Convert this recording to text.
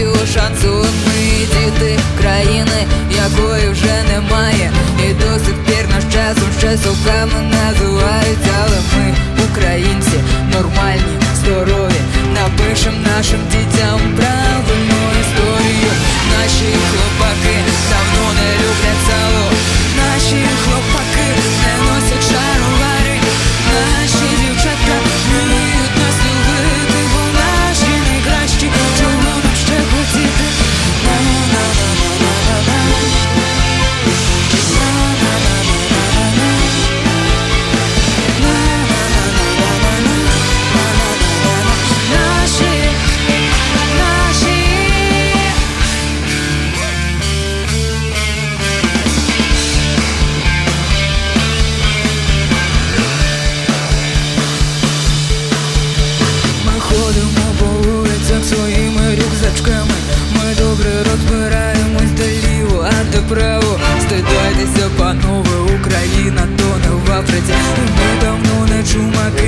третього шансу. Ми діти країни, якої вже немає, і до сих пір наш часом ще совками називають. Але ми, українці, нормальні, здорові, напишем нашим дітям правильну історію. Наші хлопаки давно не люблять сало, наші хлопаки не носять шаровари, наші дівчатка вміють нас любити, бо наші найкращі, чого нам ще хотіти. Своїми рюкзачками ми добре розбираємось, де ліво, а де право. Стидайтеся, панове, Україна то не в Африці, ми давно не чумаки.